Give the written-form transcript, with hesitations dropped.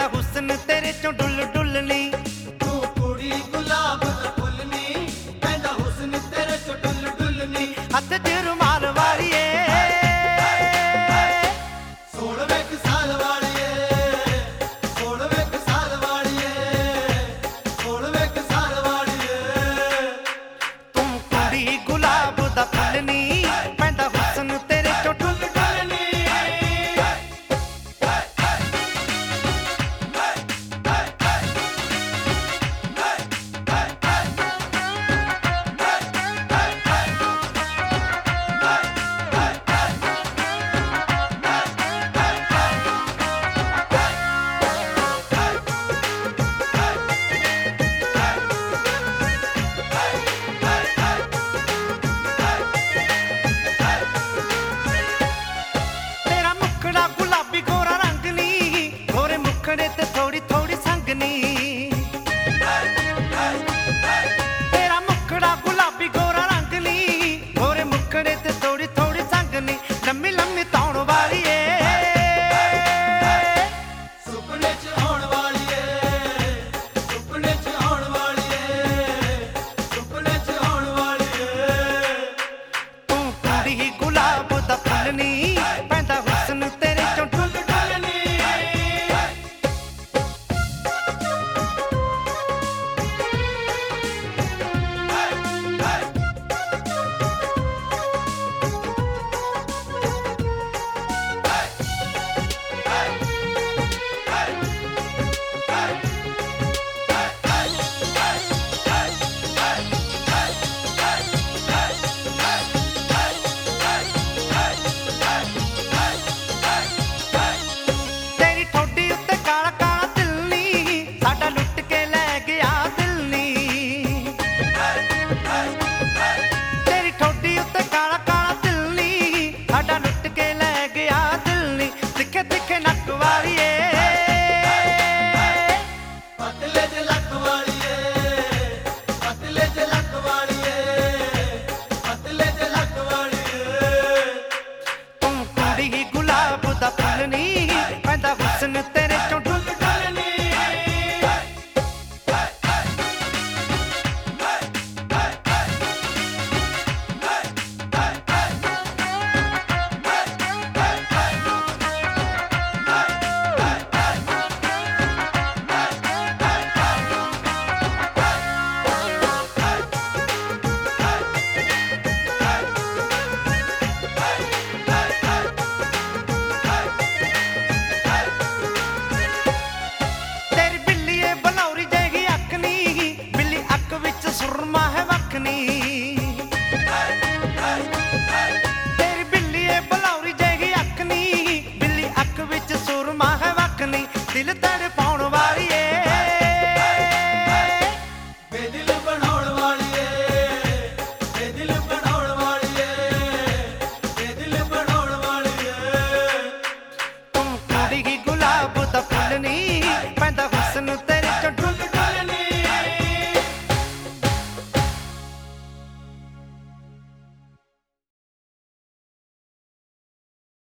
ਪੈਂਦਾ ਹੁਸਨ ਤੇਰੇ ਚੋਂ ਡੁੱਲ ਡੁੱਲ ਨੀ। ਤੂੰ ਕੁੜੀ ਗੁਲਾਬ ਦਾ ਫੁੱਲ ਨੀ, ਪੈਂਦਾ ਹੁਸਨ ਤੇਰੇ ਚੋਂ ਡੁੱਲ ਡੁੱਲ ਨੀ। ਹੱਥ 'ਚ ਰੁਮਾਲ ਵਾਲੀਏ, ਸੋਲਵੇਂ ਕੁ ਸਾਲ ਵਾਲੀਏ, ਸੋਲਵੇਂ ਕੁ ਸਾਲ ਵਾਲੀਏ, ਸੋਲਵੇਂ ਕੁ ਸਾਲ ਵਾਲੀਏ। ਤੂੰ ਕੁੜੀ ਗੁਲਾਬ ਦਾ ਫੁੱਲ ਨੀ, ਪੈਂਦਾ ਹੁਸਨ ਤੇਰੇ ਚੋਂ ਡੁੱਲ ਡੁੱਲ ਨੀ। ਤੇਰਾ ਮੁਖੜਾ ਗੁਲਾਬੀ ਗੋਰਾ ਰੰਗ ਨੀ, ਗੋਰੇ ਮੁਖੜੇ ਤੇ ਥੋੜੀ ਥੋੜੀ ਸੰਗ ਨੀ। ਤੇਰਾ ਮੁਖੜਾ ਗੁਲਾਬੀ ਗੋਰਾ ਰੰਗ ਨੀ, ਗੋਰੇ ਮੁਖੜੇ ਤੇ ਥੋੜੀ ਥੋੜੀ ਸੰਗ ਨੀ। ਲੰਮੀ ਲੰਮੀ ਤੌਣ ਵਾਲੀਏ, ਸੁਪਨੇ 'ਚ ਆਉਣ ਵਾਲੀਏ, ਸੁਪਨੇ 'ਚ ਆਉਣ ਵਾਲੀਏ, ਸੁਪਨੇ 'ਚ ਆਉਣ ਵਾਲੀਏ। ਤੂੰ ਕੁੜੀ ਗੁਲਾਬ ਦਾ ਫੁੱਲ ਨੀ, ਪੈਂਦਾ ਹੁਸਨ ਤੇਰੇ ਚੋਂ ਡੁੱਲ ਡੁੱਲ ਨੀ। ਤੇਰੀ ਠੋਡੀ ਉੱਤੇ ਕਾਲਾ ਕਾਲਾ ਦਿਲ ਨੀ, ਸਾਡਾ ਲੁੱਟ ਕੇ ਲੈ ਗਿਆ ਦਿਲ ਨੀ। ਤੇਰੀ ਠੋਡੀ ਉੱਤੇ ਕਾਲਾ ਕਾਲਾ ਦਿਲ ਨੀ, ਸਾਡਾ ਲੁੱਟ ਕੇ ਲੈ ਗਿਆ ਦਿਲ ਨੀ। ਤਿੱਖੇ ਤਿੱਖੇ ਨੱਕ ਵਾਲੀਏ, ਪਤਲੇ ਜਿਹੇ ਲੱਕ ਵਾਲੀਏ, ਪਤਲੇ ਜਿਹੇ ਲੱਕ ਵਾਲੀਏ, ਪਤਲੇ ਜਿਹੇ ਲੱਕ ਵਾਲੀਏ। ਤੂੰ ਕੁੜੀ ਗੁਲਾਬ ਦਾ ਫੁੱਲ ਨੀ, ਪੈਂਦਾ ਹੁਸਨ ਤੇਰੇ ਚੋਂ ਡੁੱਲ ਡੁੱਲ ਨੀ। ਤੇਰੀ ਬਿੱਲੀ ਏ ਬਲੌਰੀ ਜਿਹੀ ਅੱਖ ਨੀ, ਬਿੱਲੀ ਅੱਖ ਵਿੱਚ ਸੁਰਮਾ ਹੈ ਵੱਖ ਨੀ। ਤੇਰੀ ਬਿੱਲੀ ਏ ਬਲੌਰੀ ਜਿਹੀ ਅੱਖ ਨੀ, ਬਿੱਲੀ ਅੱਖ ਵਿੱਚ ਸੁਰਮਾ ਹੈ ਵੱਖ ਨੀ। ਦਿਲ ਤੜਪਾਉਣ ਵਾਲੀਏ, ਬੇਦਿਲ ਬਣਾਉਣ ਵਾਲੀਏ, ਬੇਦਿਲ ਬਣਾਉਣ ਵਾਲੀਏ, ਬੇਦਿਲ ਬਣਾਉਣ ਵਾਲੀਏ। ਤੂੰ ਕੁੜੀ ਗੁਲਾਬ ਦਾ ਫੁੱਲ ਨੀ, ਪੈਂਦਾ ਹੁਸਨ ਤੇਰੇ ਚੋਂ ਡੁੱਲ